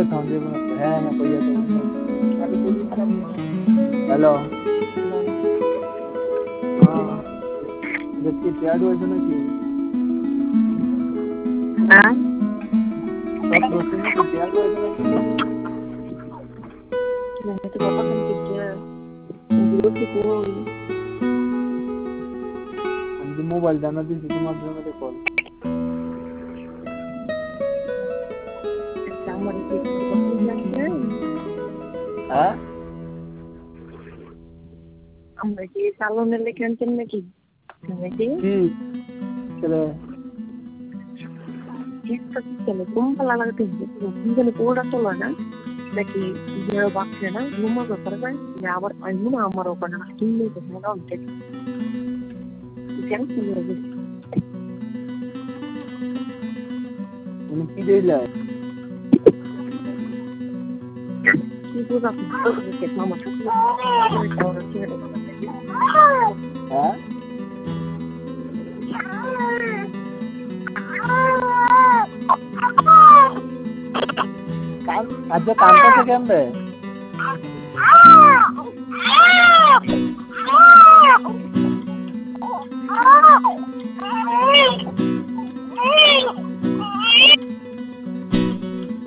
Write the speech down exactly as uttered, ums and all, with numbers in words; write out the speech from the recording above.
कोई था दे है ना कोई है तो हेलो हां जबकि प्यार हो ना कि हां सब दोस्तों ने प्यार हो ना नहीं तो पापा कम क्या ग्रुप की को हम मोबाइल जाना दी तुम्हारे मेरे कॉल हमारे के कंपनी लगता है हां हमारे के सालों में लेकिन तुम में की समझे चलो किस तक चले तुम पला लगते हैं तुम जने कोड़ा तो लगा लेकिन ये बात है ना घूमो तो पर मैं यावर अनु हमारो पर ना तुम नहीं तो ना उनके क्या समझे उनकी दे ले की पूरा तो के मामा तो और के हां काम आज काम कैसे केम बे